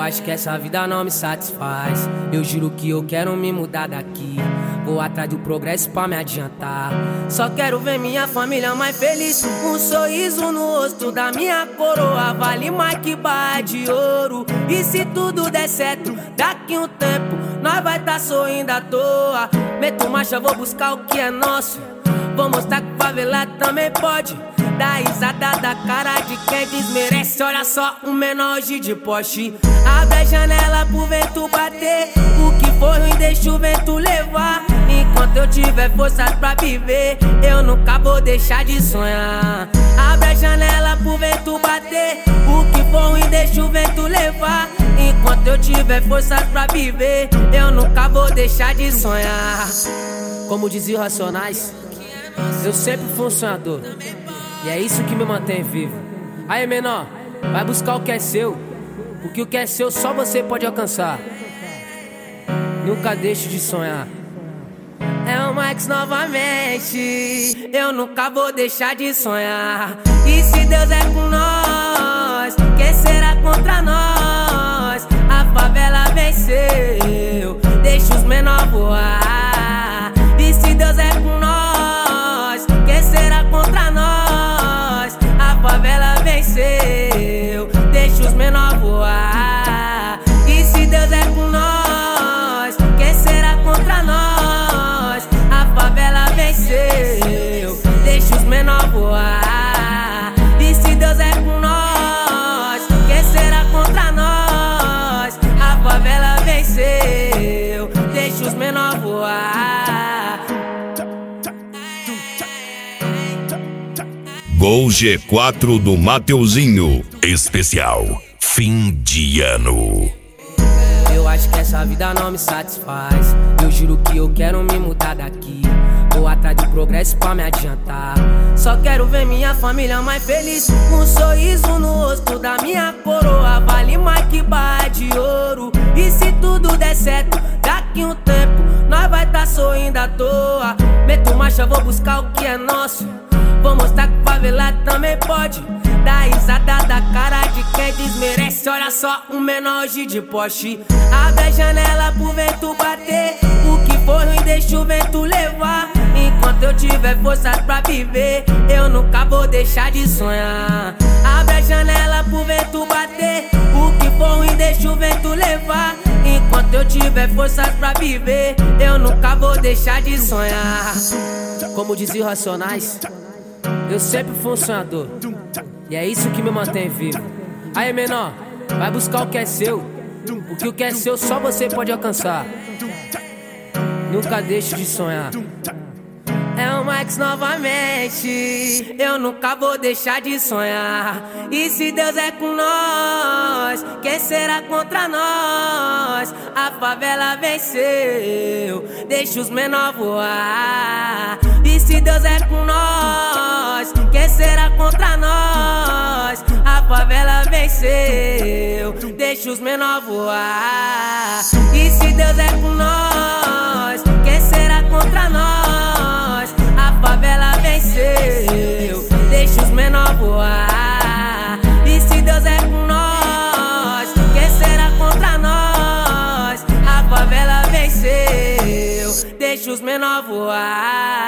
acho que essa vida não me satisfaz. Eu juro que eu quero me mudar daqui. Vou atrás do progresso pra me adiantar. Só quero ver minha família mais feliz. Um sorriso no rosto da minha coroa vale mais que barra de ouro. E se tudo der certo, daqui um tempo nós vai tá sorrindo à toa. Meto marcha, vou buscar o que é nosso. Vou mostrar que favelado também pode. Dá risada da cara de quem desmerece. Olha só, um menor hoje de Porsche. Abre a janela pro vento bater. O que for ruim deixa o vento levar. Enquanto eu tiver forças pra viver, eu nunca vou deixar de sonhar. Abre a janela pro vento bater. O que for ruim deixa o vento levar. Enquanto eu tiver forças pra viver, eu nunca vou deixar de sonhar. Como dizia os Racionais, eu sempre fui um sonhador. E é isso que me mantém vivo. Aí, menor, vai buscar o que é seu. Porque o que é seu só você pode alcançar. Nunca deixe de sonhar. É o Max novamente. Eu nunca vou deixar de sonhar. E se Deus é com nós, quem será contra nós? A favela venceu, deixa os menor voar. E se Deus é com nós, quem será contra nós? A favela venceu, deixa os menor voar. E se Deus é com nós, quem será contra nós? A favela venceu, deixa os menor voar. E se Deus é com nós, quem será contra nós? A favela venceu, deixa os menor voar. Gol G4 do Mateuzinho. Especial fim de ano. Eu acho que essa vida não me satisfaz. Eu juro que eu quero me mudar daqui. Vou atrás do progresso pra me adiantar. Só quero ver minha família mais feliz. Um sorriso no rosto da minha coroa vale mais que barra de ouro. E se tudo der certo, daqui um tempo nós vai tá sorrindo à toa. Meto marcha, vou buscar o que é nosso. Vou mostrar que favelado também pode. Dá risada da cara de quem desmerece. Olha só, um menor hoje de Porsche. Abre a janela pro vento bater. O que for ruim deixa o vento levar. Enquanto eu tiver forças pra viver, eu nunca vou deixar de sonhar. Abre a janela pro vento bater. O que for ruim deixa o vento levar. Enquanto eu tiver forças pra viver, eu nunca vou deixar de sonhar. Como dizia os Racionais, eu sempre fui um sonhador. E é isso que me mantém vivo. Aí, menor, vai buscar o que é seu. Porque o que é seu só você pode alcançar. Nunca deixe de sonhar. É o Max novamente. Eu nunca vou deixar de sonhar. E se Deus é com nós, quem será contra nós? A favela venceu, deixa os menor voar. E se Deus é com nós, quem será contra nós? A favela venceu, deixa os menor voar. E se Deus é com nós, quem será contra nós? A favela venceu, deixa os menor voar. E se Deus é com nós, quem será contra nós? A favela venceu, deixa os menor voar.